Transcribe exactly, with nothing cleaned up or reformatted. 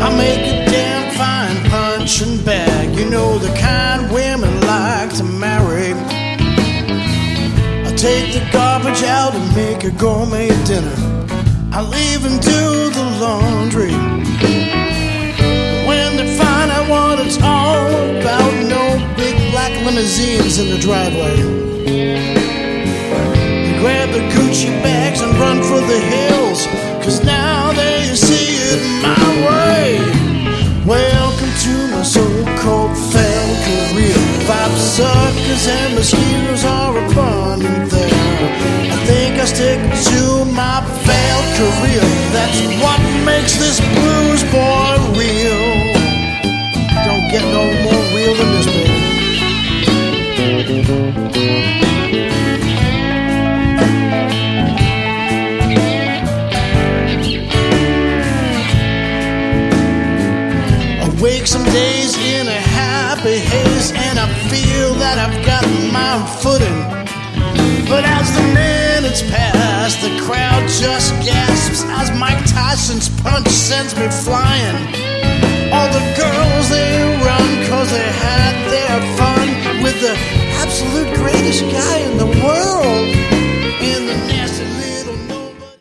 I make a damn fine punching bag. You know the kind women like to marry. I take the garbage out and make a gourmet dinner. I'll even do the laundry. When they find out what it's all about, no big black limousines in the driveway. They grab the Gucci bags and run for the hills, 'cause now they see it my way. Welcome to my so-called failed career. Five suckers and mosquitoes are abundant there. I think I stick to my failed career. That's what makes this blues boy real. Don't get no more real than this, baby. I wake some days in a happy haze, and I feel that I've got my footing. But as the minutes pass, the crowd just gasps as Mike Tyson's punch sends me flying. All the girls, they run 'cause they had their fun with the absolute greatest guy in the world.